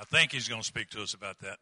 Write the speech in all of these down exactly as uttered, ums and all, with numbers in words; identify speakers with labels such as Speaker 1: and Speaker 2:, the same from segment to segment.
Speaker 1: I think he's going to speak to us about that.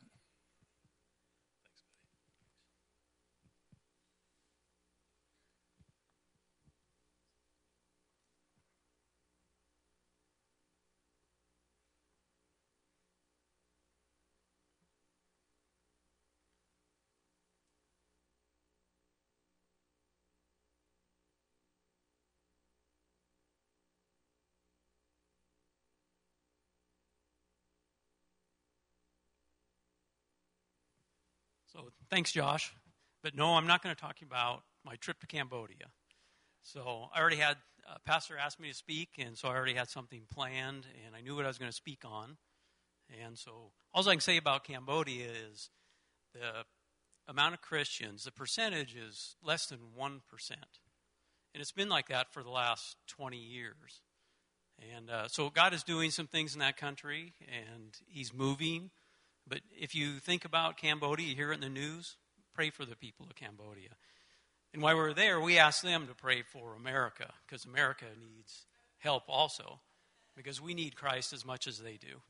Speaker 2: So thanks, Josh. But no, I'm not going to talk about my trip to Cambodia. So I already had, uh, Pastor asked me to speak, and so I already had something planned, and I knew what I was going to speak on. And so all I can say about Cambodia is the amount of Christians, the percentage is less than one percent. And it's been like that for the last twenty years. And uh, so God is doing some things in that country, and he's moving. But if you think about Cambodia, you hear it in the news, pray for the people of Cambodia. And while we were there, we asked them to pray for America, because America needs help also, because we need Christ as much as they do.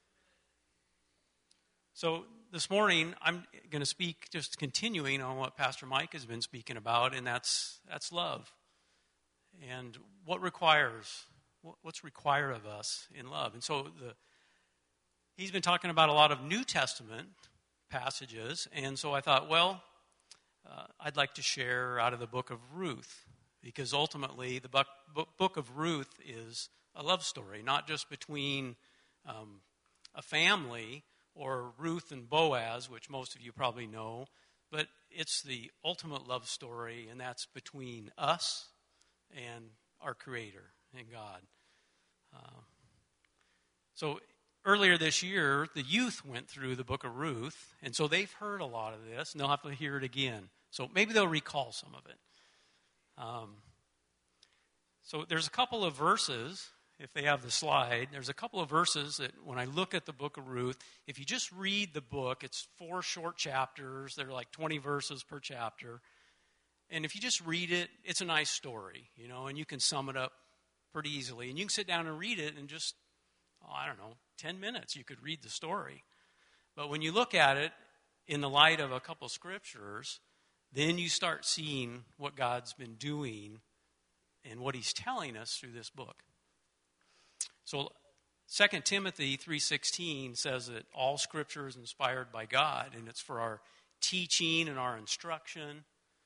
Speaker 2: So this morning, I'm going to speak, just continuing on what Pastor Mike has been speaking about, and that's that's love. And what requires, what's required of us in love. And so the He's been talking about a lot of New Testament passages, and so I thought, well, uh, I'd like to share out of the book of Ruth, because ultimately the book, book of Ruth is a love story, not just between um, a family or Ruth and Boaz, which most of you probably know, but it's the ultimate love story, and that's between us and our Creator and God. Uh, so earlier this year, the youth went through the book of Ruth, and so they've heard a lot of this, and they'll have to hear it again. So maybe they'll recall some of it. Um, so there's a couple of verses, if they have the slide, there's a couple of verses that when I look at the book of Ruth, if you just read the book, it's four short chapters. They're like twenty verses per chapter. And if you just read it, it's a nice story, you know, and you can sum it up pretty easily. And you can sit down and read it and just, oh, I don't know, ten minutes, you could read the story. But when you look at it in the light of a couple scriptures, then you start seeing what God's been doing and what he's telling us through this book. So Second Timothy three sixteen says that all scripture is inspired by God, and it's for our teaching and our instruction.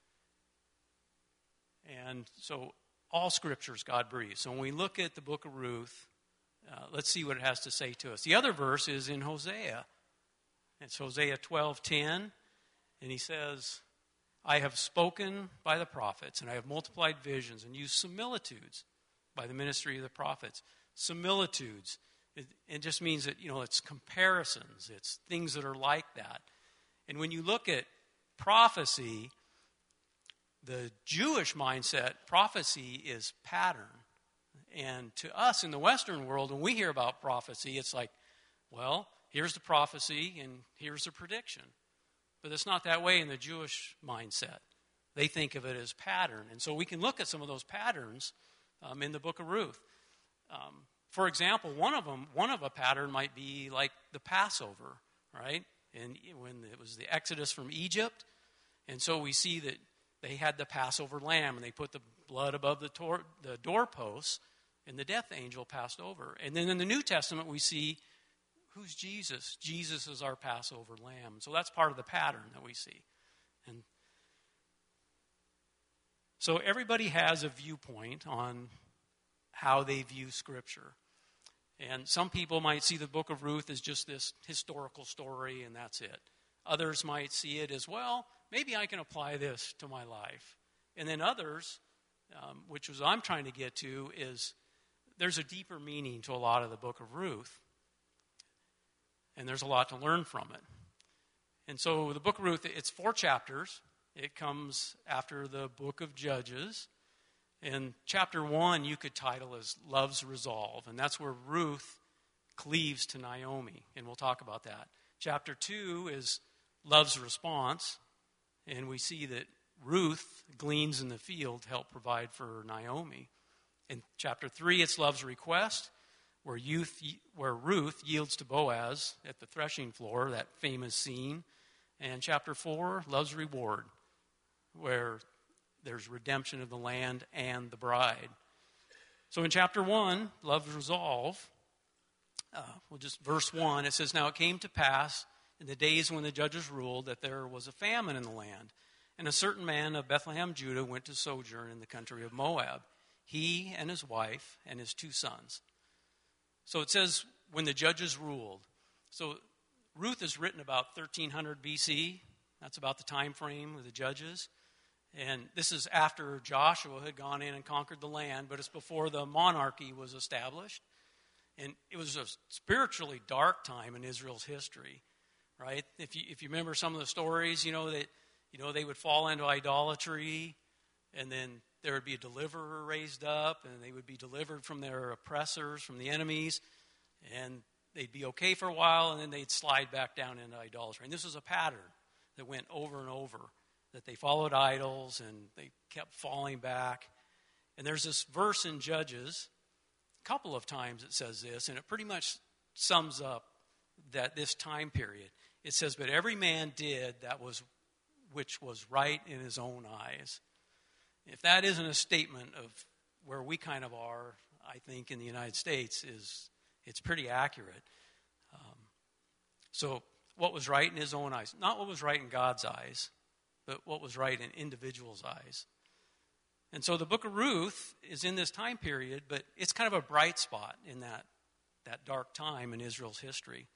Speaker 2: And so all scriptures God breathes. So when we look at the book of Ruth, Uh, let's see what it has to say to us. The other verse is in Hosea. It's Hosea twelve ten, and he says, I have spoken by the prophets, and I have multiplied visions, and used similitudes by the ministry of the prophets. Similitudes, it, it just means that, you know, it's comparisons. It's things that are like that. And when you look at prophecy, the Jewish mindset, prophecy is pattern. And to us in the Western world, when we hear about prophecy, it's like, well, here's the prophecy and here's the prediction. But it's not that way in the Jewish mindset. They think of it as pattern. And so we can look at some of those patterns um, in the book of Ruth. Um, for example, one of them, one of a pattern might be like the Passover, right? And when it was the Exodus from Egypt. And so we see that they had the Passover lamb, and they put the blood above the, tor- the doorposts, and the death angel passed over. And then in the New Testament, we see, who's Jesus? Jesus is our Passover lamb. So that's part of the pattern that we see. And so everybody has a viewpoint on how they view Scripture. And some people might see the book of Ruth as just this historical story, and that's it. Others might see it as, well, maybe I can apply this to my life. And then others, um, which is what I'm trying to get to, is there's a deeper meaning to a lot of the book of Ruth. And there's a lot to learn from it. And so the book of Ruth, it's four chapters. It comes after the book of Judges. And chapter one you could title as Love's Resolve. And that's where Ruth cleaves to Naomi. And we'll talk about that. Chapter two is Love's Response. And we see that Ruth gleans in the field to help provide for Naomi. In chapter three, it's Love's Request, where, youth, where Ruth yields to Boaz at the threshing floor, that famous scene. And chapter four, love's reward, where there's redemption of the land and the bride. So in chapter one, love's resolve, uh, well, just verse one, it says, "Now it came to pass in the days when the judges ruled that there was a famine in the land. And a certain man of Bethlehem, Judah, went to sojourn in the country of Moab, he and his wife and his two sons." So it says, when the judges ruled. So Ruth is written about thirteen hundred B C. That's about the time frame of the judges. And this is after Joshua had gone in and conquered the land, but it's before the monarchy was established. And it was a spiritually dark time in Israel's history, right? If you if you remember some of the stories, you know, that you know they would fall into idolatry, and then there would be a deliverer raised up, and they would be delivered from their oppressors, from the enemies, and they'd be okay for a while, and then they'd slide back down into idolatry. And this was a pattern that went over and over, that they followed idols, and they kept falling back. And there's this verse in Judges, a couple of times it says this, and it pretty much sums up that this time period. It says, "But every man did that was which was right in his own eyes." If that isn't a statement of where we kind of are, I think, in the United States, is it's pretty accurate. Um, so what was right in his own eyes? Not what was right in God's eyes, but what was right in individuals' eyes. And so the book of Ruth is in this time period, but it's kind of a bright spot in that, that dark time in Israel's history.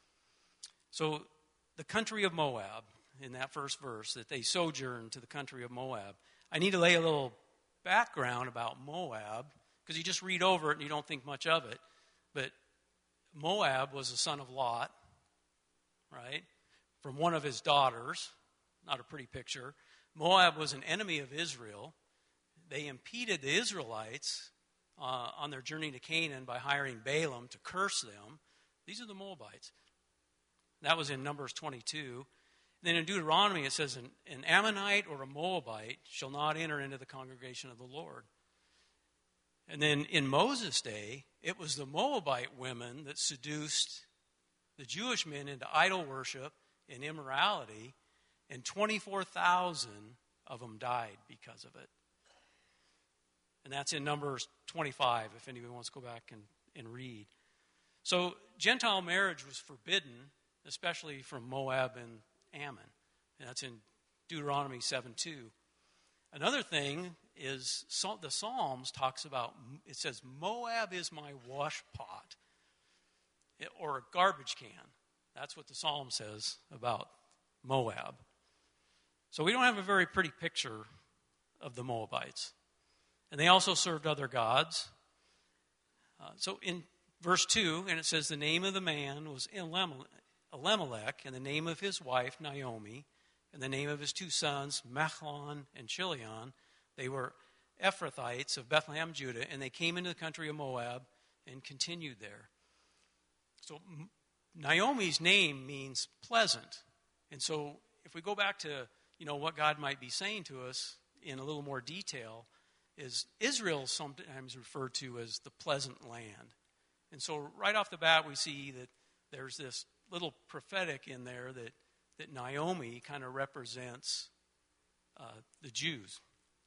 Speaker 2: So the country of Moab, in that first verse, that they sojourned to the country of Moab. I need to lay a little background about Moab, because you just read over it and you don't think much of it. But Moab was the son of Lot, right, from one of his daughters. Not a pretty picture. Moab was an enemy of Israel. They impeded the Israelites uh, on their journey to Canaan by hiring Balaam to curse them. These are the Moabites. That was in Numbers twenty-two. Then in Deuteronomy it says, an, an Ammonite or a Moabite shall not enter into the congregation of the Lord. And then in Moses' day, it was the Moabite women that seduced the Jewish men into idol worship and immorality, and twenty-four thousand of them died because of it. And that's in Numbers twenty-five, if anybody wants to go back and, and read. So Gentile marriage was forbidden, especially from Moab and Ammon. And that's in Deuteronomy seven two. Another thing is the Psalms talks about, it says, Moab is my wash pot, or a garbage can. That's what the Psalm says about Moab. So we don't have a very pretty picture of the Moabites. And they also served other gods. Uh, so in verse two, and it says, the name of the man was Elimelech, and the name of his wife, Naomi, and the name of his two sons, Machlon and Chilion. They were Ephrathites of Bethlehem, Judah, and they came into the country of Moab and continued there. So Naomi's name means pleasant. And so if we go back to, you know, what God might be saying to us in a little more detail, is Israel sometimes referred to as the pleasant land. And so right off the bat we see that there's this little prophetic in there that, that Naomi kind of represents uh, the Jews.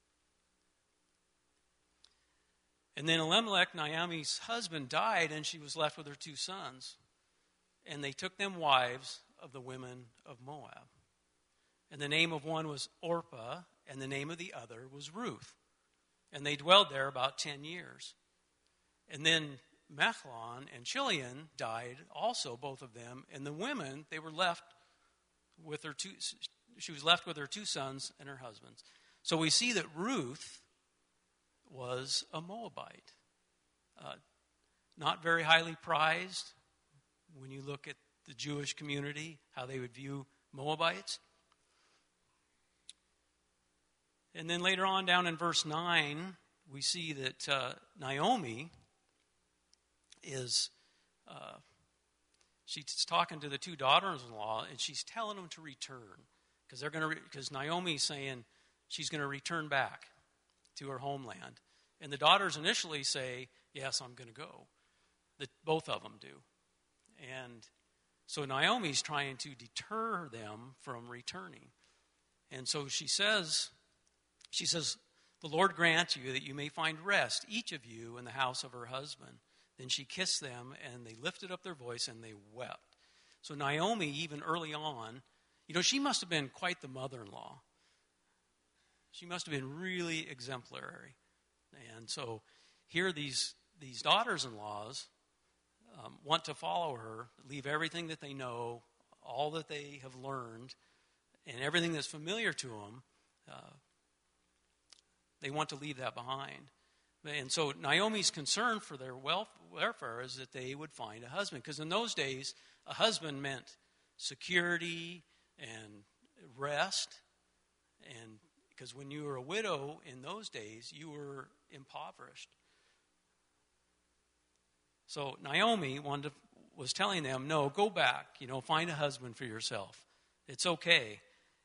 Speaker 2: And then Elimelech, Naomi's husband, died, and she was left with her two sons. And they took them wives of the women of Moab. And the name of one was Orpah, and the name of the other was Ruth. And they dwelled there about ten years. And then Machlon and Chilion died also, both of them. And the women, they were left with her two, she was left with her two sons and her husbands. So we see that Ruth was a Moabite. Uh, not very highly prized when you look at the Jewish community, how they would view Moabites. And then later on down in verse nine, we see that uh, Naomi is, uh, she's talking to the two daughters-in-law, and she's telling them to return. Because they're going to, because Naomi's saying she's going to return back to her homeland. And the daughters initially say, yes, I'm going to go. that both of them do. And so Naomi's trying to deter them from returning. And so she says, she says, the Lord grant you that you may find rest, each of you, in the house of her husband. Then she kissed them, and they lifted up their voice, and they wept. So Naomi, even early on, you know, she must have been quite the mother-in-law. She must have been really exemplary. And so here these, these daughters-in-laws um, want to follow her, leave everything that they know, all that they have learned, and everything that's familiar to them. Uh, they want to leave that behind. And so Naomi's concern for their welfare is that they would find a husband. Because in those days, a husband meant security and rest. And because when you were a widow in those days, you were impoverished. So Naomi wanted to, was telling them, no, go back, you know, find a husband for yourself. It's okay.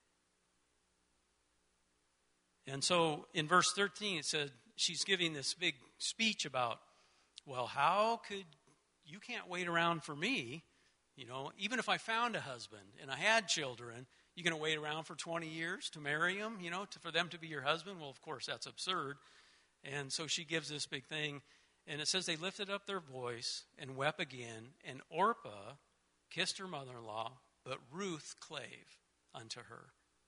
Speaker 2: And so in verse thirteen, it said, she's giving this big speech about, well, how could, you can't wait around for me. You know, even if I found a husband and I had children, you're going to wait around for twenty years to marry them, you know, to, for them to be your husband? Well, of course, that's absurd. And so she gives this big thing. And it says they lifted up their voice and wept again. And Orpah kissed her mother-in-law, but Ruth clave unto her.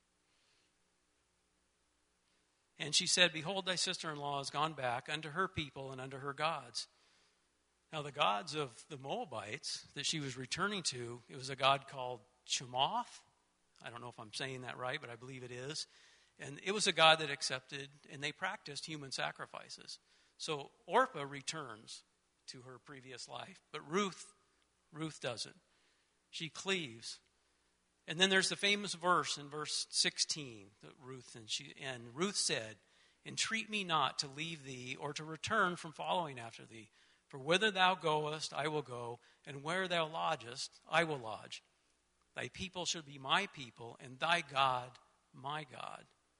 Speaker 2: And she said, behold, thy sister-in-law is gone back unto her people and unto her gods. Now the gods of the Moabites that she was returning to, it was a god called Chemoth. I don't know if I'm saying that right, but I believe it is. And it was a god that accepted, and they practiced human sacrifices. So Orpah returns to her previous life, but Ruth, Ruth doesn't. She cleaves. And then there's the famous verse in verse sixteen that Ruth and she and Ruth said, entreat me not to leave thee or to return from following after thee. For whither thou goest, I will go, and where thou lodgest, I will lodge. Thy people shall be my people, and thy God my God.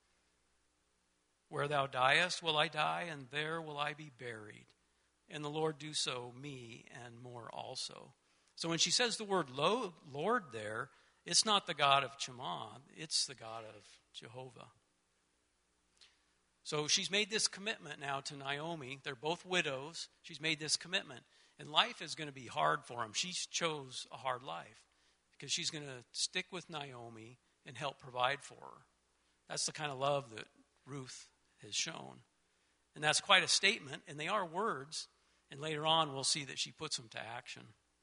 Speaker 2: Where thou diest will I die, and there will I be buried. And the Lord do so me and more also. So when she says the word Lord there, it's not the God of Chemoth, it's the God of Jehovah. So she's made this commitment now to Naomi. They're both widows. She's made this commitment. And life is going to be hard for them. She chose a hard life because she's going to stick with Naomi and help provide for her. That's the kind of love that Ruth has shown. And that's quite a statement, and they are words. And later on, we'll see that she puts them to action.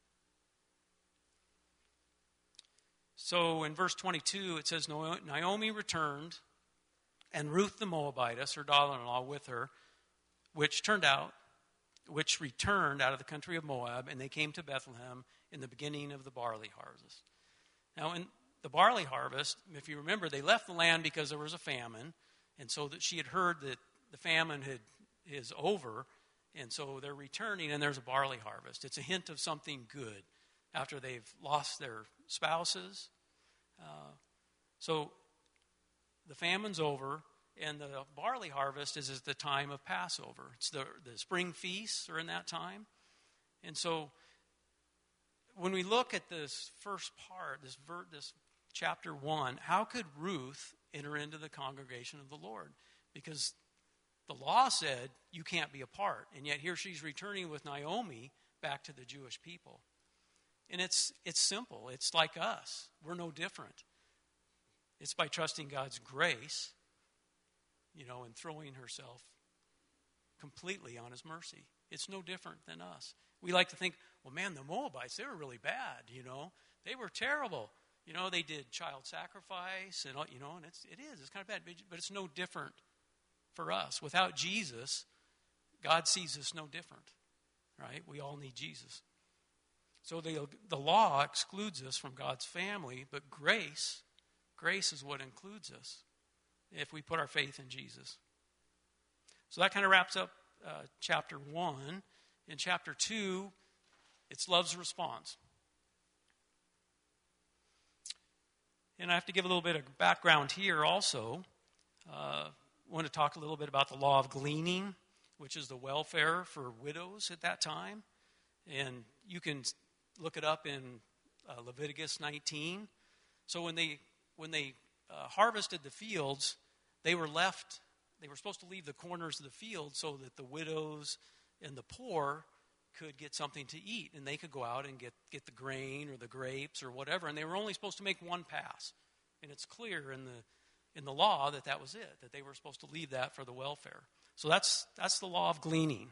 Speaker 2: So in verse twenty-two, it says, Naomi returned, and Ruth the Moabitess, her daughter-in-law, with her, which turned out, which returned out of the country of Moab, and they came to Bethlehem in the beginning of the barley harvest. Now, in the barley harvest, if you remember, they left the land because there was a famine, and so that she had heard that the famine had is over, and so they're returning, and there's a barley harvest. It's a hint of something good after they've lost their spouses. Uh, so the famine's over, and the barley harvest is at the time of Passover. It's the, the spring feasts are in that time. And so when we look at this first part, this, ver, this chapter one, how could Ruth enter into the congregation of the Lord? Because the law said you can't be a part, and yet here she's returning with Naomi back to the Jewish people. And it's it's simple. It's like us. We're no different. It's by trusting God's grace, you know, and throwing herself completely on his mercy. It's no different than us. We like to think, well, man, the Moabites, they were really bad, you know. They were terrible. You know, they did child sacrifice, and, you know, and it's, it is. It's kind of bad, but it's no different for us. Without Jesus, God sees us no different, right? We all need Jesus. So the, the law excludes us from God's family, but grace, grace is what includes us if we put our faith in Jesus. So that kind of wraps up uh, chapter one. In chapter two, it's love's response. And I have to give a little bit of background here also. Uh, I want to talk a little bit about the law of gleaning, which is the welfare for widows at that time. And you can look it up in uh, Leviticus nineteen. So when they when they uh, harvested the fields, they were left, they were supposed to leave the corners of the field so that the widows and the poor could get something to eat. And they could go out and get, get the grain or the grapes or whatever. And they were only supposed to make one pass. And it's clear in the in the law that that was it, that they were supposed to leave that for the welfare. So that's that's the law of gleaning.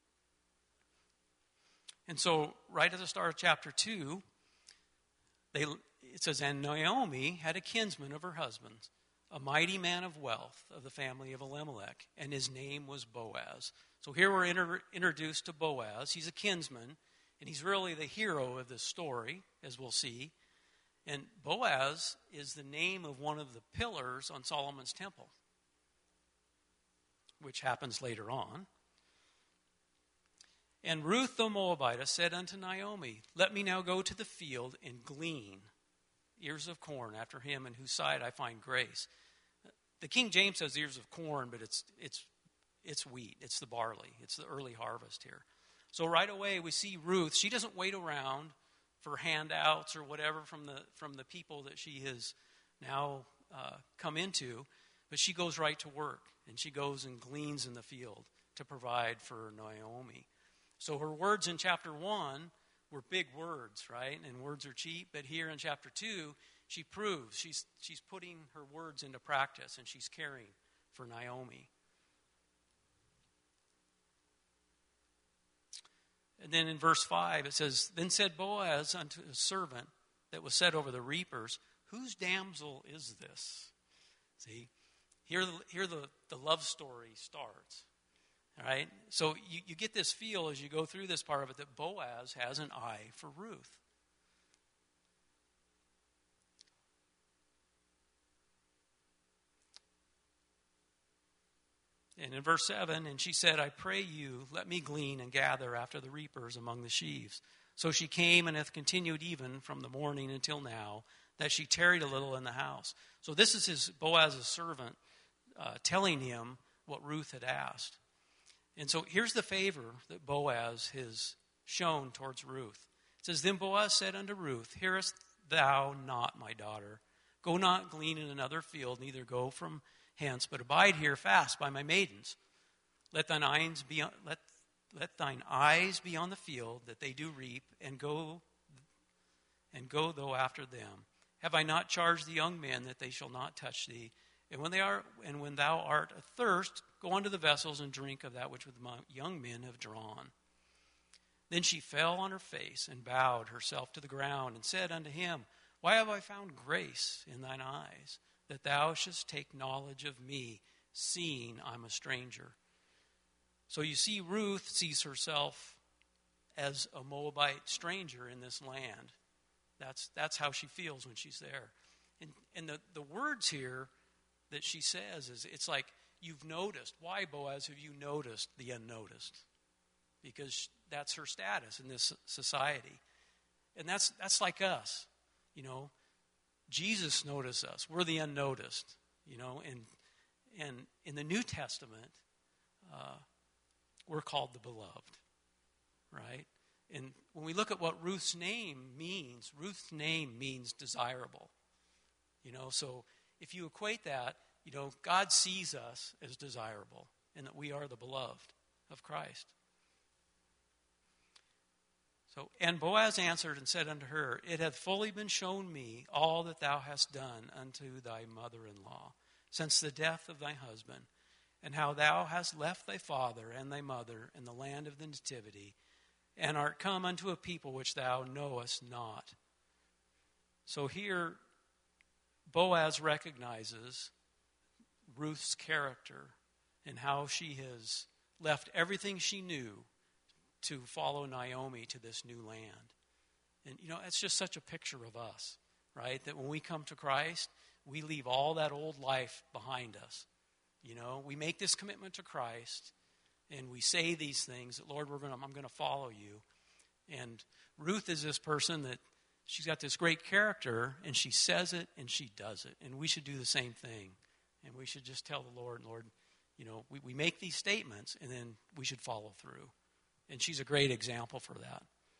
Speaker 2: And so right at the start of chapter two, they, it says, and Naomi had a kinsman of her husband's, a mighty man of wealth of the family of Elimelech, and his name was Boaz. So here we're inter- introduced to Boaz. He's a kinsman, and he's really the hero of this story, as we'll see. And Boaz is the name of one of the pillars on Solomon's temple, which happens later on. And Ruth the Moabitess said unto Naomi, let me now go to the field and glean ears of corn after him in whose side I find grace. The King James says ears of corn, but it's it's it's wheat. It's the barley. It's the early harvest here. So right away we see Ruth. She doesn't wait around for handouts or whatever from the from the people that she has now uh, come into, but she goes right to work, and she goes and gleans in the field to provide for Naomi. So her words in chapter one were big words, right? And words are cheap. But here in chapter two, she proves she's she's putting her words into practice, and she's caring for Naomi. And then in verse five, it says, then said Boaz unto his servant that was set over the reapers, whose damsel is this? See, here, here the, the love story starts. All right? So you, you get this feel as you go through this part of it that Boaz has an eye for Ruth. And in verse seven, and she said, I pray you, let me glean and gather after the reapers among the sheaves. So she came and hath continued even from the morning until now, that she tarried a little in the house. So this is his Boaz's servant uh, telling him what Ruth had asked. And so here's the favor that Boaz has shown towards Ruth. It says, then Boaz said unto Ruth, hearest thou not, my daughter? Go not glean in another field, neither go from hence, but abide here fast by my maidens. Let thine eyes be on, let, let thine eyes be on the field, that they do reap, and go and go thou after them. Have I not charged the young men that they shall not touch thee? And when they are, and when thou art athirst, go unto the vessels and drink of that which the young men have drawn. Then she fell on her face and bowed herself to the ground and said unto him, why have I found grace in thine eyes, that thou shouldst take knowledge of me, seeing I'm a stranger? So you see, Ruth sees herself as a Moabite stranger in this land. That's that's how she feels when she's there. And and the, the words here that she says is, it's like, you've noticed. Why, Boaz, have you noticed the unnoticed? Because that's her status in this society. And that's that's like us, you know. Jesus noticed us. We're the unnoticed, you know. And and in the New Testament, uh, we're called the beloved, right? And when we look at what Ruth's name means, Ruth's name means desirable, you know. So if you equate that, you know, God sees us as desirable, and that we are the beloved of Christ. So, and Boaz answered and said unto her, it hath fully been shown me all that thou hast done unto thy mother-in-law, since the death of thy husband, and how thou hast left thy father and thy mother in the land of the nativity, and art come unto a people which thou knowest not. So here, Boaz recognizes Ruth's character and how she has left everything she knew to follow Naomi to this new land. And, you know, it's just such a picture of us, right? That when we come to Christ, we leave all that old life behind us. You know, we make this commitment to Christ, and we say these things that, Lord, we're gonna, I'm going to follow you. And Ruth is this person that she's got this great character, and she says it, and she does it. And we should do the same thing. And we should just tell the Lord, Lord, you know, we, we make these statements, and then we should follow through. And she's a great example for that.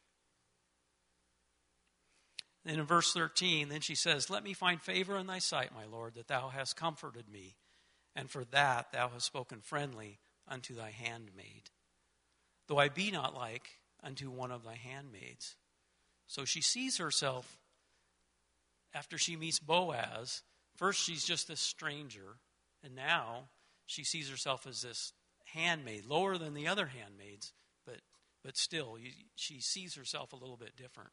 Speaker 2: Then in verse thirteen, then she says, let me find favor in thy sight, my Lord, that thou hast comforted me, and for that thou hast spoken friendly unto thy handmaid, though I be not like unto one of thy handmaids. So she sees herself, after she meets Boaz, first she's just this stranger, and now she sees herself as this handmaid, lower than the other handmaids, but but still, you, she sees herself a little bit different.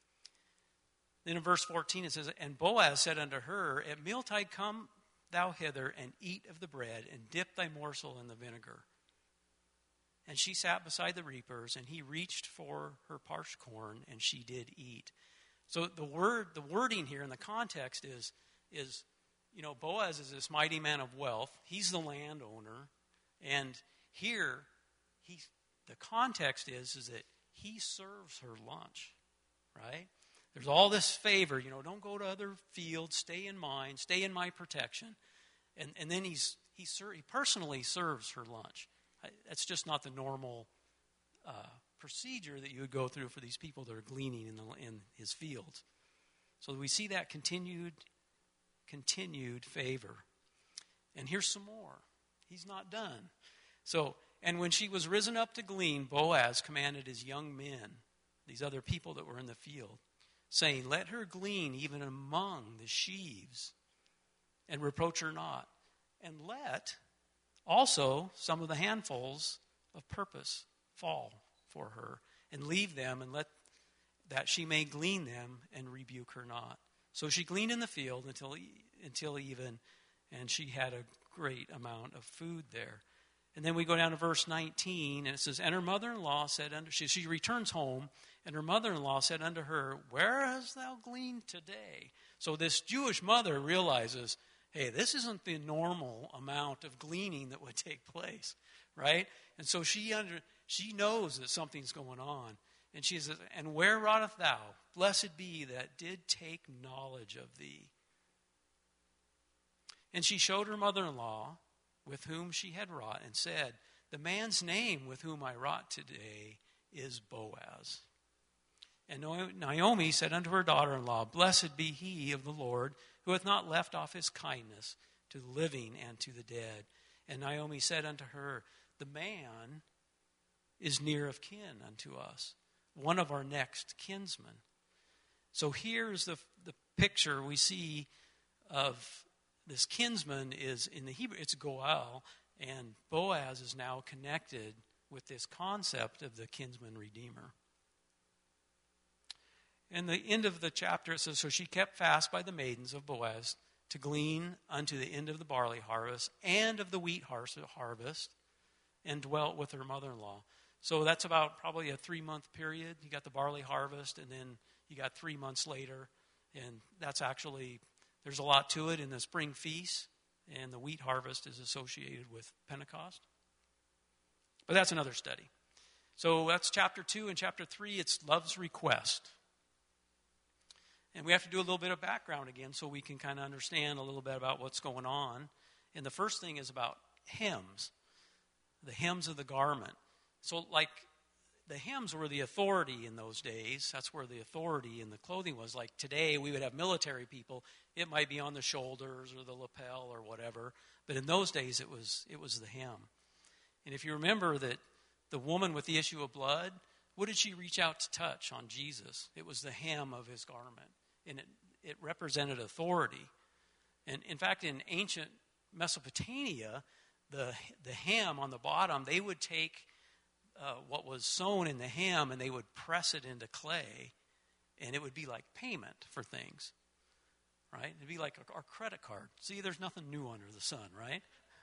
Speaker 2: Then in verse fourteen it says, and Boaz said unto her, at mealtide come thou hither, and eat of the bread, and dip thy morsel in the vinegar. And she sat beside the reapers, and he reached for her parched corn, and she did eat. So the word, the wording here in the context is, is, you know, Boaz is this mighty man of wealth. He's the landowner, and here, he, the context is, is that he serves her lunch, right? There's all this favor, you know, don't go to other fields, stay in mine, stay in my protection. And and then he's he, ser- he personally serves her lunch. That's just not the normal uh, procedure that you would go through for these people that are gleaning in, the, in his fields. So we see that continued, continued favor. And here's some more. He's not done. So, and when she was risen up to glean, Boaz commanded his young men, these other people that were in the field, saying, let her glean even among the sheaves, and reproach her not. And let also some of the handfuls of purpose fall for her, and leave them, and let that she may glean them, and rebuke her not. So she gleaned in the field until until even, and she had a great amount of food there. And then we go down to verse nineteen, and it says, and her mother-in-law said unto, she, she returns home, and her mother-in-law said unto her, where hast thou gleaned today? So this Jewish mother realizes, hey, this isn't the normal amount of gleaning that would take place, right? And so she under, she knows that something's going on. And she says, and where wroughtest thou? Blessed be that did take knowledge of thee. And she showed her mother-in-law with whom she had wrought, and said, the man's name with whom I wrought today is Boaz. And Naomi said unto her daughter-in-law, blessed be he of the Lord, who hath not left off his kindness to the living and to the dead. And Naomi said unto her, the man is near of kin unto us, one of our next kinsmen. So here's the, the picture we see of this kinsman is, in the Hebrew, it's Goel, and Boaz is now connected with this concept of the kinsman redeemer. In the end of the chapter, it says, so she kept fast by the maidens of Boaz to glean unto the end of the barley harvest and of the wheat harvest, and dwelt with her mother-in-law. So that's about probably a three-month period. You got the barley harvest, and then you got three months later, and that's actually, there's a lot to it in the spring feast, and the wheat harvest is associated with Pentecost. But that's another study. So that's chapter two, and chapter three, it's love's request. And we have to do a little bit of background again so we can kind of understand a little bit about what's going on. And the first thing is about hems, the hems of the garment. So like the hems were the authority in those days. That's where the authority in the clothing was. Like today we would have military people. It might be on the shoulders or the lapel or whatever. But in those days it was it was the hem. And if you remember that the woman with the issue of blood, what did she reach out to touch on Jesus? It was the hem of his garment. And it, it represented authority. And in fact, in ancient Mesopotamia, the the hem on the bottom, they would take uh, what was sewn in the hem and they would press it into clay, and it would be like payment for things, right? It'd be like our credit card. See, there's nothing new under the sun, right?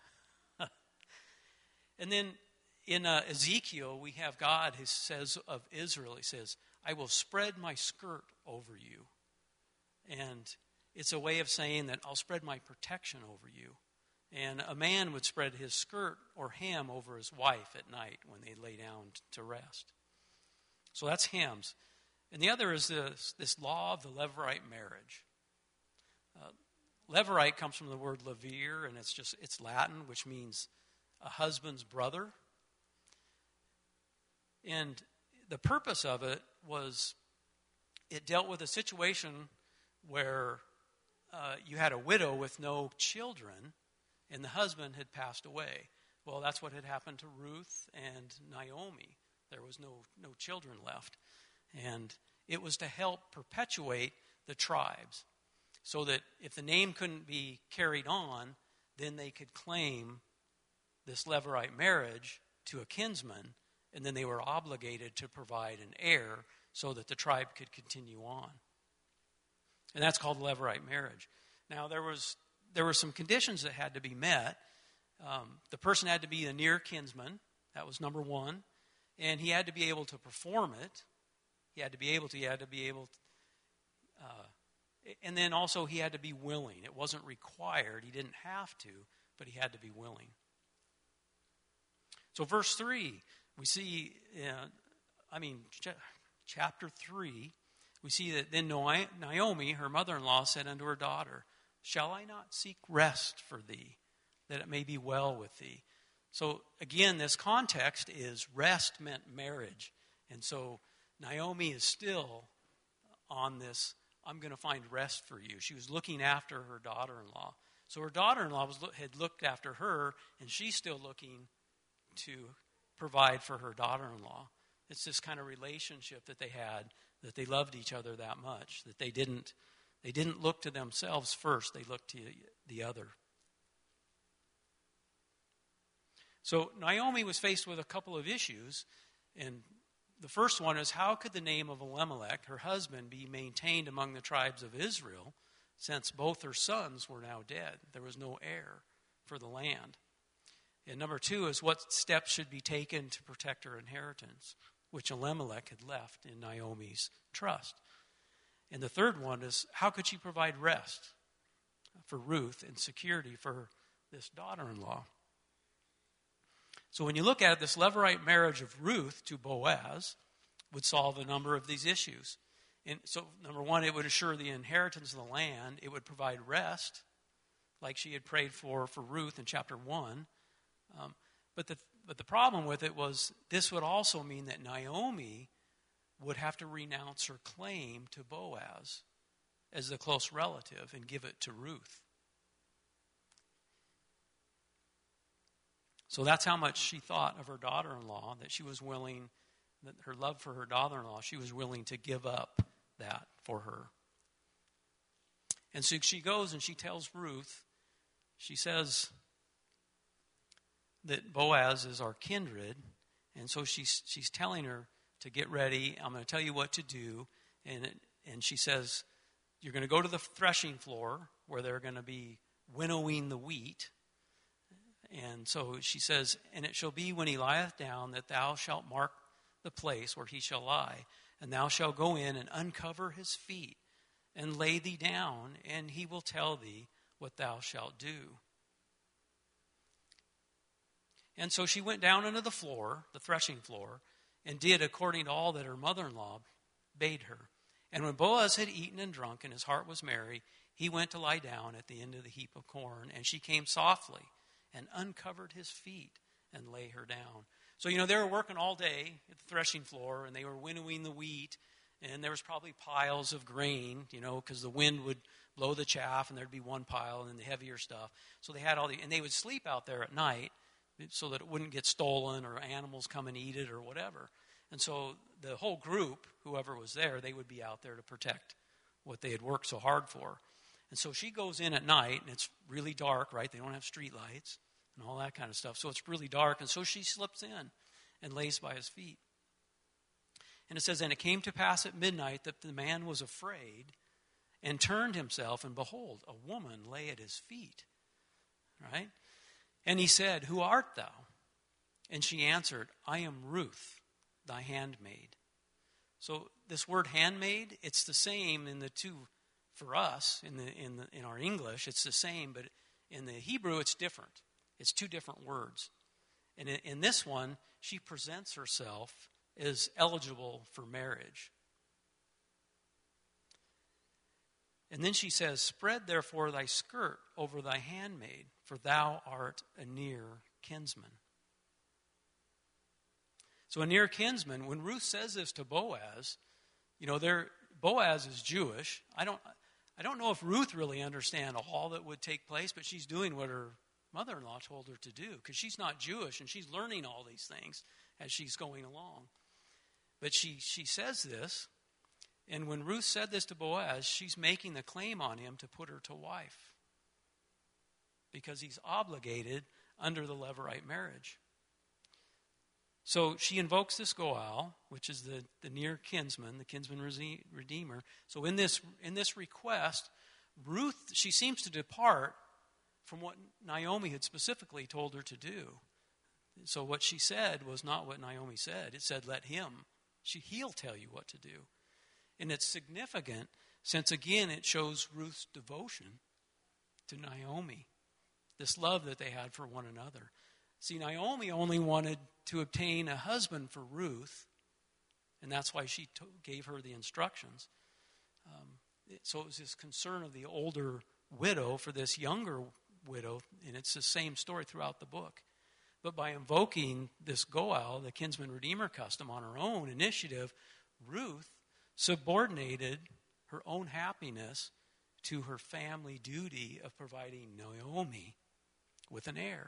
Speaker 2: And then in uh, Ezekiel, we have God who says of Israel, he says, I will spread my skirt over you. And it's a way of saying that I'll spread my protection over you. And a man would spread his skirt or hem over his wife at night when they lay down to rest. So that's hems. And the other is this, this law of the Levirate marriage. Uh, Levirate comes from the word levir, and it's just it's Latin, which means a husband's brother. And the purpose of it was it dealt with a situation where uh, you had a widow with no children, and the husband had passed away. Well, that's what had happened to Ruth and Naomi. There was no, no children left. And it was to help perpetuate the tribes, so that if the name couldn't be carried on, then they could claim this Levirate marriage to a kinsman, and then they were obligated to provide an heir so that the tribe could continue on. And that's called Levirate marriage. Now, there was there were some conditions that had to be met. Um, the person had to be a near kinsman. That was number one. And he had to be able to perform it. He had to be able to, he had to be able to, uh, and then also he had to be willing. It wasn't required. He didn't have to, but he had to be willing. So verse three, we see, uh, I mean, ch- chapter three, we see that then Naomi, her mother-in-law, said unto her daughter, shall I not seek rest for thee, that it may be well with thee? So again, this context is rest meant marriage. And so Naomi is still on this, I'm going to find rest for you. She was looking after her daughter-in-law. So her daughter-in-law was, had looked after her, and she's still looking to provide for her daughter-in-law. It's this kind of relationship that they had, that they loved each other that much, that they didn't they didn't look to themselves first, they looked to the other. So Naomi was faced with a couple of issues, and the first one is, how could the name of Elimelech, her husband, be maintained among the tribes of Israel, since both her sons were now dead? There was no heir for the land. And number two is, what steps should be taken to protect her inheritance, which Elimelech had left in Naomi's trust. And the third one is, how could she provide rest for Ruth and security for this daughter-in-law? So when you look at it, this Levirate marriage of Ruth to Boaz would solve a number of these issues. And so, number one, it would assure the inheritance of the land. It would provide rest, like she had prayed for for Ruth in chapter one. Um, but the but the problem with it was, this would also mean that Naomi would have to renounce her claim to Boaz as the close relative and give it to Ruth. So that's how much she thought of her daughter-in-law, that she was willing, that her love for her daughter-in-law, she was willing to give up that for her. And so she goes and she tells Ruth, she says that Boaz is our kindred, and so she's she's telling her to get ready. I'm going to tell you what to do, and it, and she says, you're going to go to the threshing floor where they're going to be winnowing the wheat. And so she says, and it shall be when he lieth down that thou shalt mark the place where he shall lie, and thou shalt go in and uncover his feet and lay thee down, and he will tell thee what thou shalt do. And so she went down into the floor, the threshing floor, and did according to all that her mother-in-law bade her. And when Boaz had eaten and drunk, and his heart was merry, he went to lie down at the end of the heap of corn, and she came softly and uncovered his feet and lay her down. So, you know, they were working all day at the threshing floor, and they were winnowing the wheat, and there was probably piles of grain, you know, because the wind would blow the chaff, and there'd be one pile, and then the heavier stuff. So they had all the, and they would sleep out there at night so that it wouldn't get stolen or animals come and eat it or whatever. And so the whole group, whoever was there, they would be out there to protect what they had worked so hard for. And so she goes in at night, and it's really dark, right? They don't have street lights and all that kind of stuff. So it's really dark, and so she slips in and lays by his feet. And it says, and it came to pass at midnight that the man was afraid and turned himself, and behold, a woman lay at his feet, right? And he said, who art thou? And she answered, I am Ruth, thy handmaid. So this word handmaid, it's the same in the two, for us, in the in the in our English, it's the same, but in the Hebrew, it's different. It's two different words. And in, in this one, she presents herself as eligible for marriage. And then she says, spread therefore thy skirt over thy handmaid, for thou art a near kinsman. So a near kinsman, when Ruth says this to Boaz, you know, they're Boaz is Jewish. I don't, I don't know if Ruth really understands all that would take place, but she's doing what her mother-in-law told her to do because she's not Jewish and she's learning all these things as she's going along. But she, she says this, and when Ruth said this to Boaz, she's making the claim on him to put her to wife because he's obligated under the Levirate marriage. So she invokes this Goal, which is the, the near kinsman, the kinsman redeemer. So in this in this request, Ruth, she seems to depart from what Naomi had specifically told her to do. So what she said was not what Naomi said. It said, let him. She, he'll tell you what to do. And it's significant since, again, it shows Ruth's devotion to Naomi, this love that they had for one another. See, Naomi only wanted to obtain a husband for Ruth, and that's why she to- gave her the instructions. Um, it, so it was this concern of the older widow for this younger widow, and it's the same story throughout the book. But by invoking this Goal, the kinsman redeemer custom, on her own initiative, Ruth subordinated her own happiness to her family duty of providing Naomi with an heir.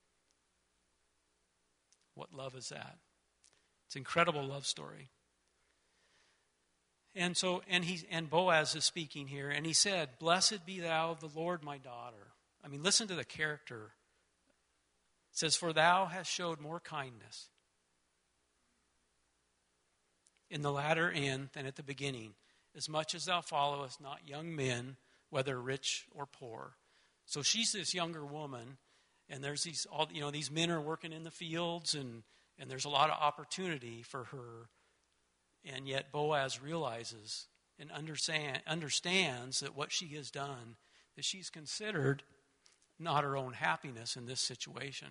Speaker 2: What love is that? It's an incredible love story. And so, and he and Boaz is speaking here, and he said, "Blessed be thou of the Lord, my daughter." I mean, listen to the character. It says, "For thou hast showed more kindness in the latter end than at the beginning, as much as thou followest not young men, whether rich or poor." So she's this younger woman, and there's these all you know these men are working in the fields, and and there's a lot of opportunity for her. And yet Boaz realizes and understand, understands that what she has done, that she's considered not her own happiness in this situation.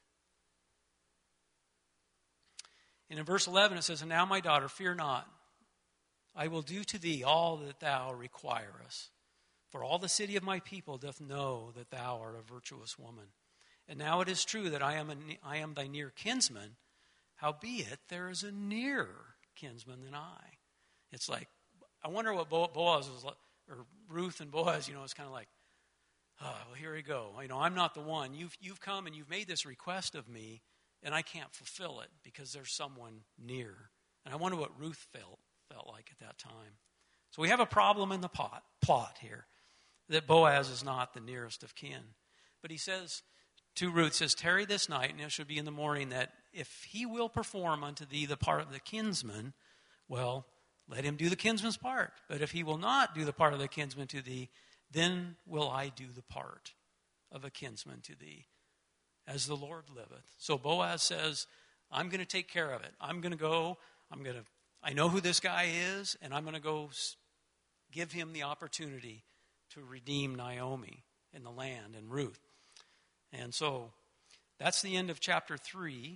Speaker 2: And in verse eleven it says, "And now, my daughter, fear not. I will do to thee all that thou requirest. For all the city of my people doth know that thou art a virtuous woman. And now it is true that I am, a, I am thy near kinsman. Howbeit, there is a nearer kinsman than I." It's like, I wonder what Boaz was like, or Ruth and Boaz, you know, it's kind of like, oh, well, here we go. You know, I'm not the one. You've, you've come and you've made this request of me, and I can't fulfill it because there's someone near. And I wonder what Ruth felt felt like at that time. So we have a problem in the pot, plot here, that Boaz is not the nearest of kin. But he says to Ruth, says, "Tarry this night, and it shall be in the morning that if he will perform unto thee the part of the kinsman, well, let him do the kinsman's part. But if he will not do the part of the kinsman to thee, then will I do the part of a kinsman to thee, as the Lord liveth." So Boaz says, I'm going to take care of it. I'm going to go, I'm going to, I know who this guy is, and I'm going to go give him the opportunity to redeem Naomi in the land and Ruth. And so that's the end of chapter three.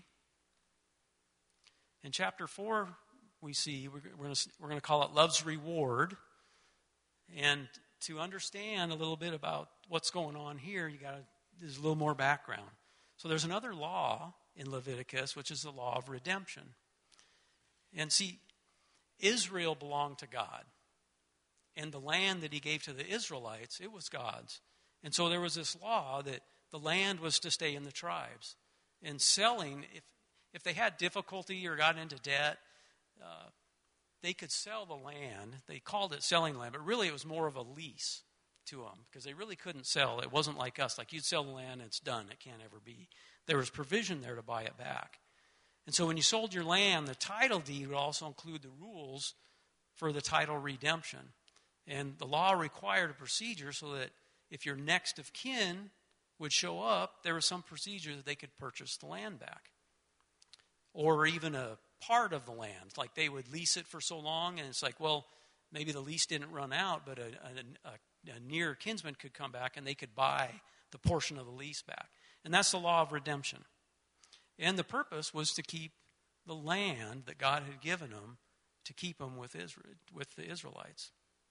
Speaker 2: In chapter four, we see, we're, we're going to, we're going to call it Love's Reward. And to understand a little bit about what's going on here, you got to, there's a little more background. So there's another law in Leviticus, which is the law of redemption. And see, Israel belonged to God. And the land that he gave to the Israelites, it was God's. And so there was this law that the land was to stay in the tribes. And selling, if if they had difficulty or got into debt, uh, they could sell the land. They called it selling land, but really it was more of a lease to them because they really couldn't sell. It wasn't like us, like you'd sell the land and it's done. It can't ever be. There was provision there to buy it back. And so when you sold your land, the title deed would also include the rules for the title redemption. And the law required a procedure so that if your next of kin would show up, there was some procedure that they could purchase the land back. Or even a part of the land. Like they would lease it for so long, and it's like, well, maybe the lease didn't run out, but a, a, a, a near kinsman could come back and they could buy the portion of the lease back. And that's the law of redemption. And the purpose was to keep the land that God had given them, to keep them with Israel, with the Israelites.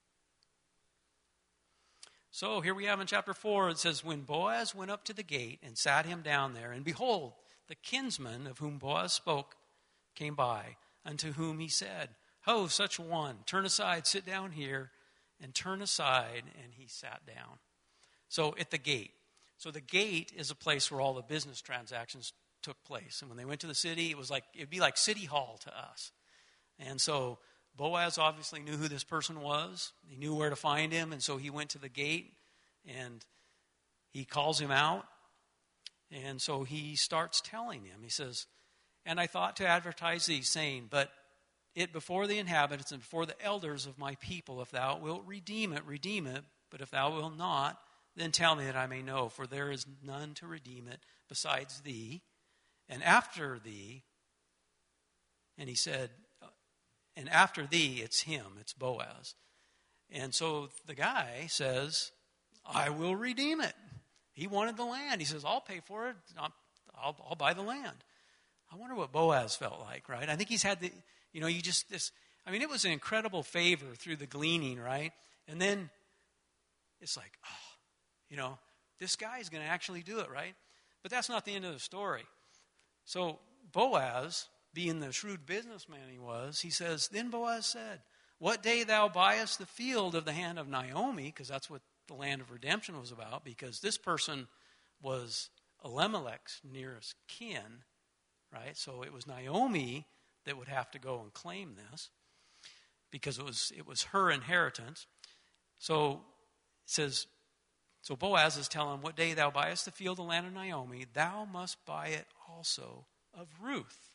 Speaker 2: So here we have in chapter four, it says, "When Boaz went up to the gate and sat him down there, and behold, the kinsman of whom Boaz spoke came by, unto whom he said, Ho, such one, turn aside, sit down here, and turn aside, and he sat down. So at the gate. So the gate is a place where all the business transactions took place. And when they went to the city, it was like, it'd be like City Hall to us. And so Boaz obviously knew who this person was. He knew where to find him, and so he went to the gate, and he calls him out. And so he starts telling him. He says, and I thought to advertise thee, saying, but it before the inhabitants and before the elders of my people, if thou wilt redeem it, redeem it. But if thou wilt not, then tell me that I may know, for there is none to redeem it besides thee. And after thee, and he said, and after thee, it's him, it's Boaz. And so the guy says, I will redeem it. He wanted the land. He says, I'll pay for it. I'll, I'll, I'll buy the land. I wonder what Boaz felt like, right? I think he's had the, you know, you just, this, I mean, it was an incredible favor through the gleaning, right? And then it's like, oh, you know, this guy is going to actually do it, right? But that's not the end of the story. So Boaz, being the shrewd businessman he was, he says, then Boaz said, what day thou buyest the field of the hand of Naomi, because that's what the land of redemption was about, because this person was Elimelech's nearest kin, right? So it was Naomi that would have to go and claim this, because it was it was her inheritance. So it says, so Boaz is telling him, what day thou buyest the field of the land of Naomi, thou must buy it also of Ruth.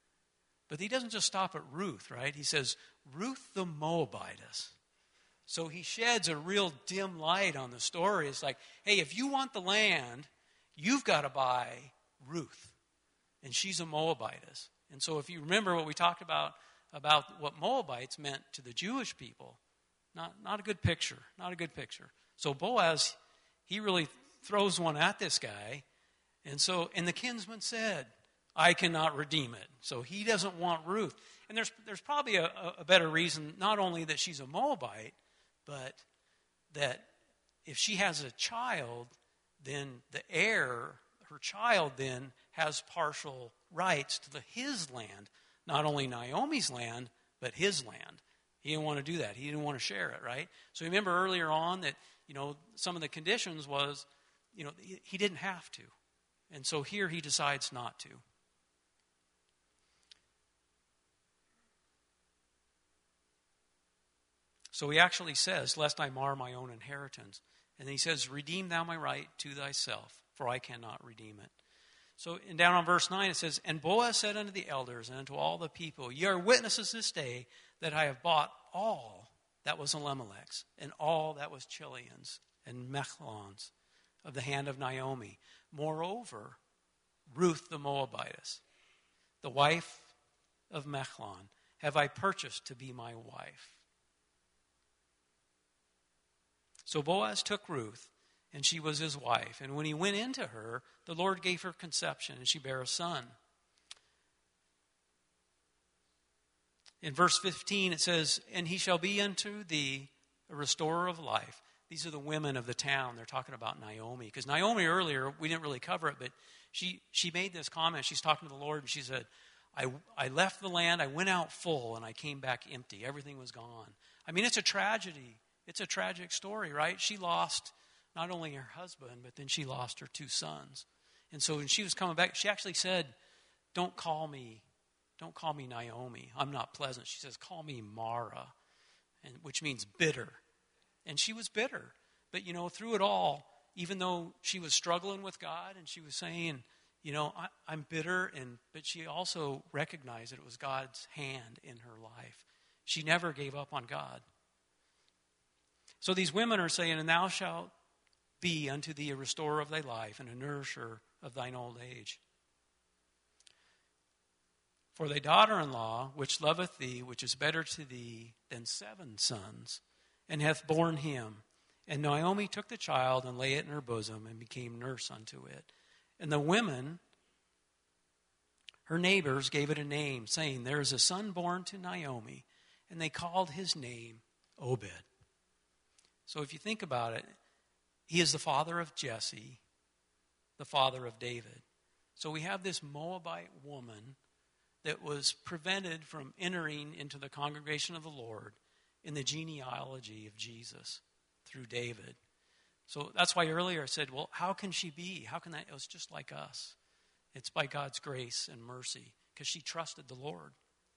Speaker 2: But he doesn't just stop at Ruth, right? He says, Ruth the Moabitess. So he sheds a real dim light on the story. It's like, hey, if you want the land, you've got to buy Ruth. And she's a Moabitess. And so if you remember what we talked about, about what Moabites meant to the Jewish people, not, not a good picture, not a good picture. So Boaz, he really throws one at this guy. And so, and the kinsman said, I cannot redeem it. So he doesn't want Ruth. And there's there's probably a, a better reason, not only that she's a Moabite, but that if she has a child, then the heir, her child then has partial rights to the, his land, not only Naomi's land, but his land. He didn't want to do that. He didn't want to share it, right? So remember earlier on that, you know, some of the conditions was, you know, he, he didn't have to. And so here he decides not to. So he actually says, lest I mar my own inheritance. And he says, redeem thou my right to thyself, for I cannot redeem it. So and down on verse nine it says, and Boaz said unto the elders and unto all the people, ye are witnesses this day that I have bought all that was Elimelech's, and all that was Chilion's and Machlon's of the hand of Naomi. Moreover, Ruth the Moabitess, the wife of Machlon, have I purchased to be my wife. So Boaz took Ruth, and she was his wife. And when he went into her, the Lord gave her conception, and she bare a son. In verse fifteen, it says, and he shall be unto thee a restorer of life. These are the women of the town. They're talking about Naomi. Because Naomi earlier, we didn't really cover it, but she, she made this comment. She's talking to the Lord, and she said, I, I left the land, I went out full, and I came back empty. Everything was gone. I mean, it's a tragedy. It's a tragic story, right? She lost not only her husband, but then she lost her two sons. And so when she was coming back, she actually said, don't call me, don't call me Naomi. I'm not pleasant. She says, call me Mara, and which means bitter. And she was bitter. But, you know, through it all, even though she was struggling with God and she was saying, you know, I, I'm bitter, and but she also recognized that it was God's hand in her life. She never gave up on God. So these women are saying, and thou shalt be unto thee a restorer of thy life and a nourisher of thine old age. For thy daughter-in-law, which loveth thee, which is better to thee than seven sons, and hath borne him. And Naomi took the child and lay it in her bosom and became nurse unto it. And the women, her neighbors, gave it a name, saying, there is a son born to Naomi. And they called his name Obed. So if you think about it, he is the father of Jesse, the father of David. So we have this Moabite woman that was prevented from entering into the congregation of the Lord in the genealogy of Jesus through David. So that's why earlier I said, well, how can she be? How can that? It was just like us. It's by God's grace and mercy because she trusted the Lord.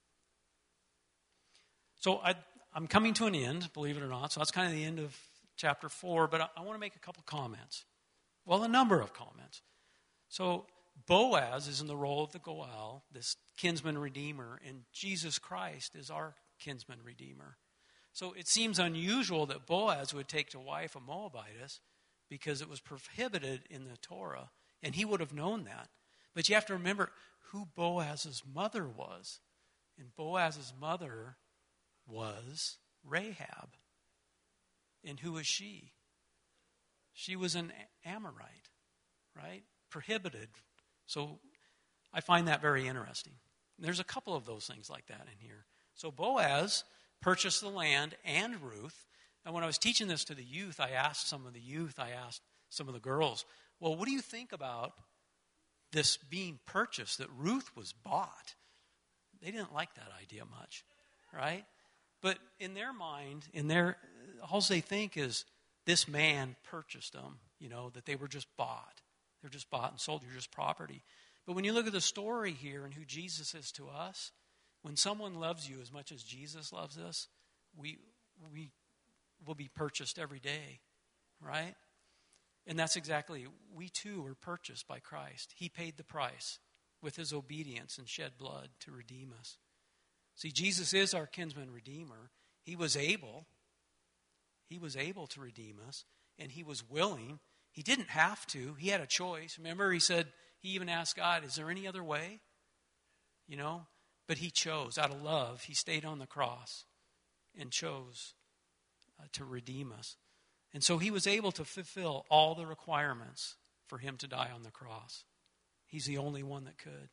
Speaker 2: So I, I'm coming to an end, believe it or not. So that's kind of the end of chapter four, but I, I want to make a couple comments. Well, a number of comments. So Boaz is in the role of the Goel, this kinsman redeemer, and Jesus Christ is our kinsman redeemer. So it seems unusual that Boaz would take to wife a Moabitess because it was prohibited in the Torah, and he would have known that. But you have to remember who Boaz's mother was. And Boaz's mother was Rahab. And who was she? She was an Amorite, right? Prohibited. So I find that very interesting. There's a couple of those things like that in here. So Boaz purchased the land and Ruth. And when I was teaching this to the youth, I asked some of the youth, I asked some of the girls, well, what do you think about this being purchased, that Ruth was bought? They didn't like that idea much, right? But in their mind, in their, all they think is this man purchased them, you know, that they were just bought. They're just bought and sold. You're just property. But when you look at the story here and who Jesus is to us, when someone loves you as much as Jesus loves us, we we will be purchased every day, right? And that's exactly, we too were purchased by Christ. He paid the price with his obedience and shed blood to redeem us. See, Jesus is our kinsman redeemer. He was able, he was able to redeem us, and he was willing. He didn't have to. He had a choice. Remember, he said, he even asked God, is there any other way? You know, but he chose. Out of love, he stayed on the cross and chose uh, to redeem us. And so he was able to fulfill all the requirements for him to die on the cross. He's the only one that could.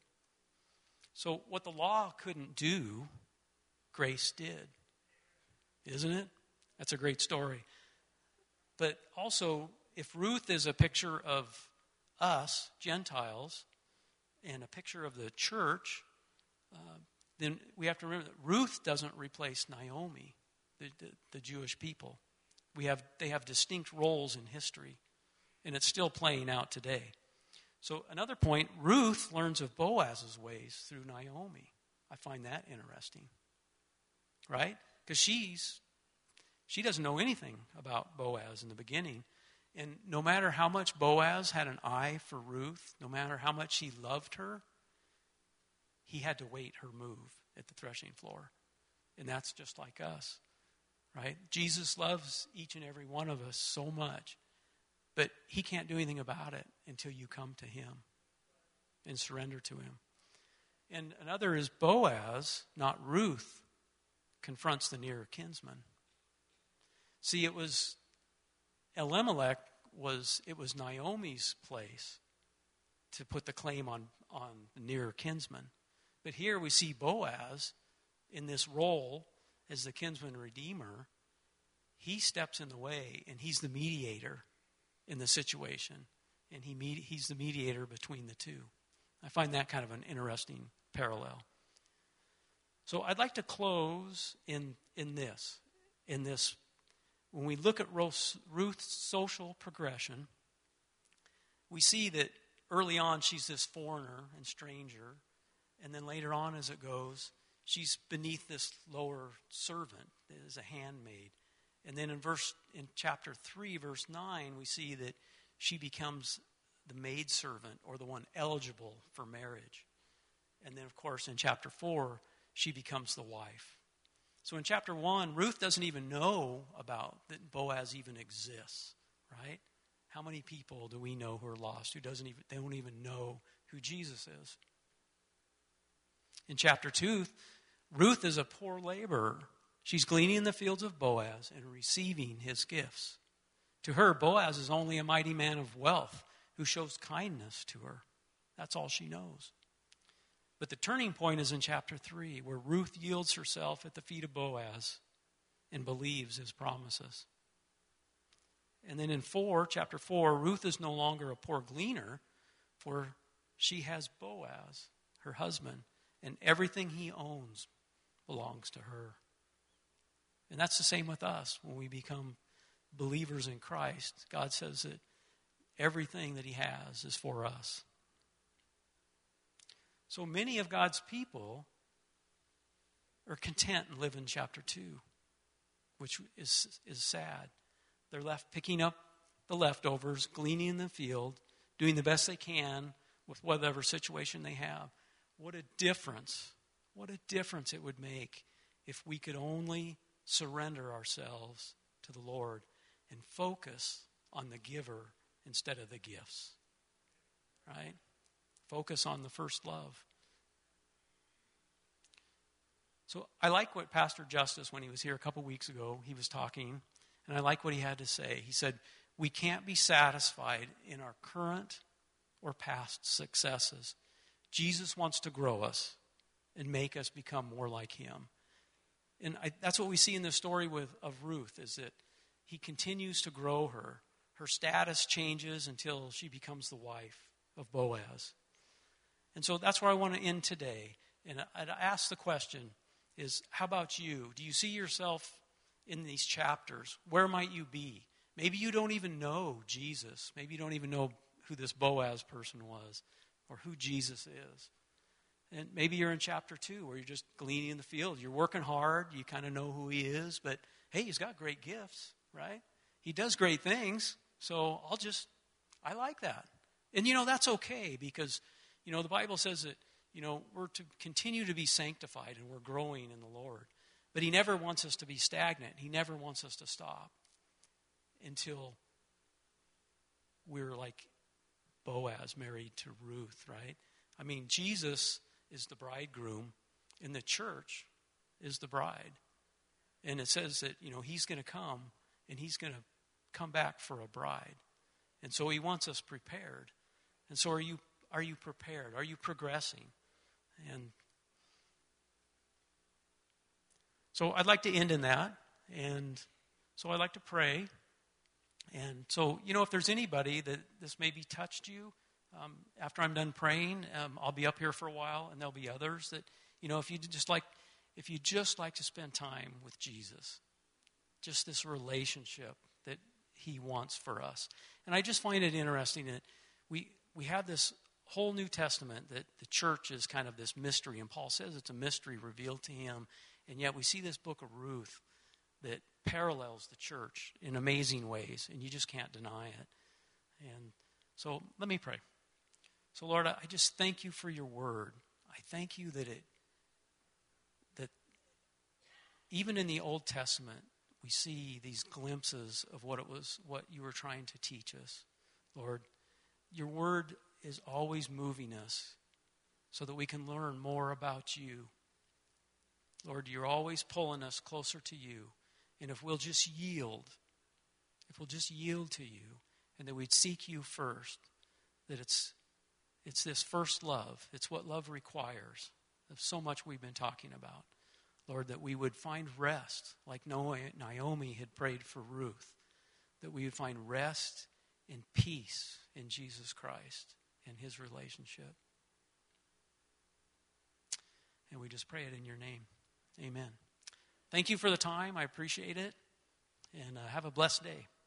Speaker 2: So what the law couldn't do, grace did. Isn't it? That's a great story. But also, if Ruth is a picture of us, Gentiles, and a picture of the church, uh, then we have to remember that Ruth doesn't replace Naomi, the, the, the Jewish people. We have they have distinct roles in history, and it's still playing out today. So another point, Ruth learns of Boaz's ways through Naomi. I find that interesting, right? Because she's she doesn't know anything about Boaz in the beginning. And no matter how much Boaz had an eye for Ruth, no matter how much he loved her, he had to wait her move at the threshing floor. And that's just like us, right? Jesus loves each and every one of us so much, but he can't do anything about it until you come to him and surrender to him. And another is Boaz, not Ruth, confronts the near kinsman. See, it was Elimelech was it was Naomi's place to put the claim on, on the near kinsman. But here we see Boaz in this role as the kinsman redeemer. He steps in the way, and he's the mediator in the situation. And he med- he's the mediator between the two. I find that kind of an interesting parallel. So I'd like to close in, in this, in this. When we look at Ruth's social progression, we see that early on she's this foreigner and stranger, and then later on as it goes, she's beneath this lower servant as a handmaid. And then in verse in chapter three, verse nine, we see that she becomes the maidservant or the one eligible for marriage. And then, of course, in chapter four, she becomes the wife. So in chapter one, Ruth doesn't even know about that Boaz even exists, right? How many people do we know who are lost, who doesn't even they don't even know who Jesus is? In chapter two, Ruth is a poor laborer. She's gleaning in the fields of Boaz and receiving his gifts. To her, Boaz is only a mighty man of wealth who shows kindness to her. That's all she knows. But the turning point is in chapter three, where Ruth yields herself at the feet of Boaz and believes his promises. And then in four, chapter four, Ruth is no longer a poor gleaner, for she has Boaz, her husband, and everything he owns belongs to her. And that's the same with us. When we become believers in Christ, God says that everything that he has is for us. So many of God's people are content and live in chapter two, which is, is sad. They're left picking up the leftovers, gleaning in the field, doing the best they can with whatever situation they have. What a difference, what a difference it would make if we could only surrender ourselves to the Lord and focus on the giver instead of the gifts. Right? Focus on the first love. So I like what Pastor Justice, when he was here a couple weeks ago, he was talking, and I like what he had to say. He said, we can't be satisfied in our current or past successes. Jesus wants to grow us and make us become more like him. And I, that's what we see in the story with of Ruth, is that he continues to grow her. Her status changes until she becomes the wife of Boaz. And so that's where I want to end today. And I'd ask the question is, how about you? Do you see yourself in these chapters? Where might you be? Maybe you don't even know Jesus. Maybe you don't even know who this Boaz person was or who Jesus is. And maybe you're in chapter two where you're just gleaning in the field. You're working hard. You kind of know who he is. But, hey, he's got great gifts, right? He does great things. So I'll just, I like that. And, you know, that's okay because, you know, the Bible says that, you know, we're to continue to be sanctified and we're growing in the Lord. But he never wants us to be stagnant. He never wants us to stop until we're like Boaz married to Ruth, right? I mean, Jesus is the bridegroom and the church is the bride. And it says that, you know, he's going to come and he's going to come back for a bride. And so he wants us prepared. And so are you are you prepared? Are you progressing? And so I'd like to end in that. And so I'd like to pray. And so, you know, if there's anybody that this maybe touched you, um, after I'm done praying, um, I'll be up here for a while, and there'll be others that, you know, if you just like, if you just like to spend time with Jesus, just this relationship that he wants for us. And I just find it interesting that we we have this whole New Testament that the church is kind of this mystery, and Paul says it's a mystery revealed to him, and yet we see this book of Ruth that parallels the church in amazing ways, and you just can't deny it. And so let me pray. So Lord, I just thank you for your word. I thank you that it that even in the Old Testament we see these glimpses of what it was, what you were trying to teach us. Lord, your word is always moving us so that we can learn more about you. Lord, you're always pulling us closer to you. And if we'll just yield, if we'll just yield to you, and that we'd seek you first, that it's it's this first love. It's what love requires. Of so much we've been talking about. Lord, that we would find rest, like Naomi had prayed for Ruth, that we would find rest and peace in Jesus Christ and his relationship. And we just pray it in your name. Amen. Thank you for the time. I appreciate it. And uh, have a blessed day.